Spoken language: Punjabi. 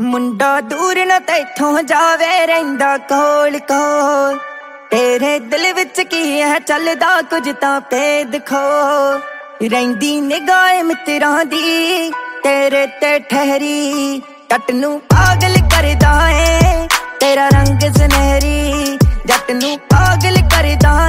ਮੁੰਡਾ ਦੂਰ ਨਾ ਤੈਥੋਂ ਜਾਵੇ ਰਹਿੰਦਾ ਕੋਲ ਕੋਲ। ਤੇਰੇ ਦਿਲ ਵਿੱਚ ਕੀ ਹੈ ਚੱਲਦਾ ਕੁਝ ਤਾਂ ਭੇਦ ਖੋ। ਰਹਿੰਦੀ ਨਿਗਾਹ ਮਿੱਤਰਾਂ ਦੀ ਤੇਰੇ ਤੇ ਠਹਿਰੀ। ਜੱਟ ਨੂੰ ਪਾਗਲ ਕਰਦਾ ਏ ਤੇਰਾ ਰੰਗ ਸੁਨਹਿਰੀ। ਜੱਟ ਨੂੰ ਪਾਗਲ ਕਰਦਾ